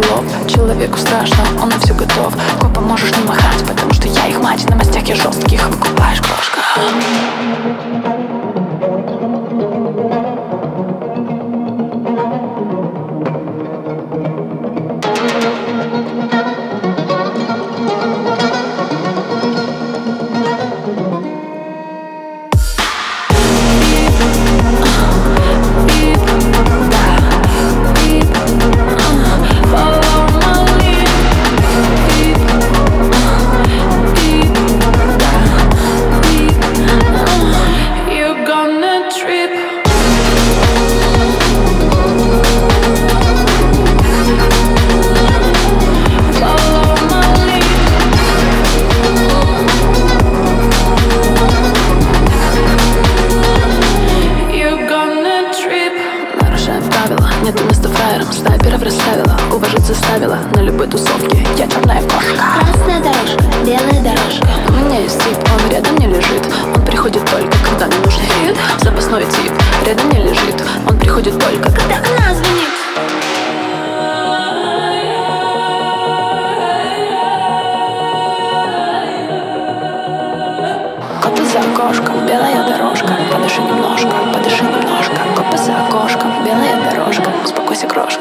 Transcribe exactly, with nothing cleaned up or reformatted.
голов. Человеку страшно, он на все готов. Копа можешь не махать, потому что я их мать. На мастях я жестких, выкупаешь, крошка. Нету места фраером, снайперов расставила, уважить заставила на любой тусовке. Я черная кошка. Красная дорожка, белая дорожка. У меня есть тип, он рядом не лежит. Он приходит только, когда мне нужен хит. Запасной тип, рядом не лежит. Он приходит только, когда она звонит. Копы за окошком, белая дорожка. Подыши немножко, подыши немножко. Копы за окошком, белая дорожка. Успокойся, крошка.